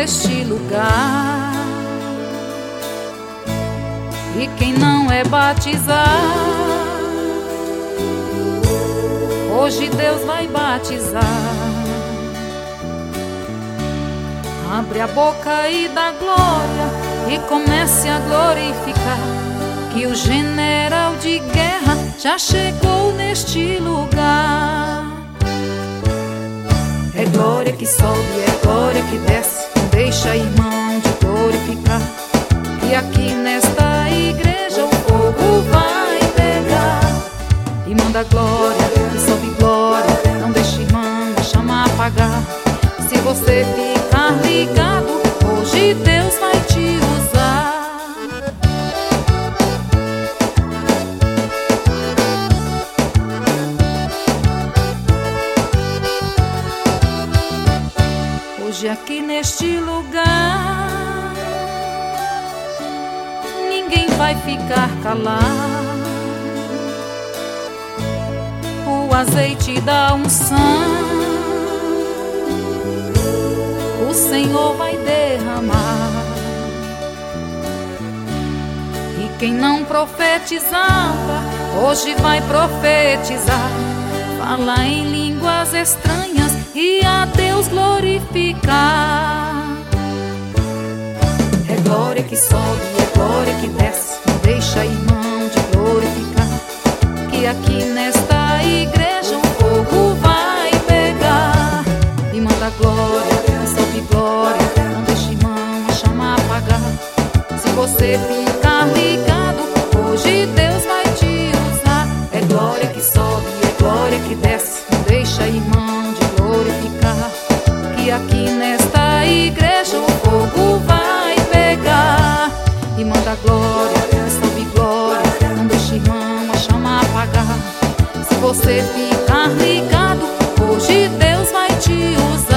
neste lugar. E quem não é batizado, hoje Deus vai batizar. Abre a boca e dá glória e comece a glorificar, que o general de guerra já chegou neste lugar. É glória que sobe, é glória que desce, não deixa, irmão, de glorificar, que aqui nesta igreja o fogo vai pegar. E manda glória, e sobe glória, não deixa, irmão, a chama apagar. Se você ficar ligado, hoje Deus vai te usar. Hoje aqui neste lugar ninguém vai ficar calado. O azeite da unção o Senhor vai derramar. E quem não profetizava, hoje vai profetizar. Fala em línguas estranhas e a Deus glorificar. É glória que sobe, é glória que desce, não deixa, irmão, de glorificar, que aqui nesta igreja o fogo vai pegar. E manda glória, e sobe glória, não deixa, irmão, a chama apagar. Se você ficar ligado, hoje Deus vai te usar. É glória que sobe, é glória que desce, não deixa, irmão, de glorificar, que aqui nesta igreja o fogo vai pegar. E manda glória, e sobe glória, não deixa, irmão, a chama apagar. Se você ficar ligado, hoje Deus vai te usar.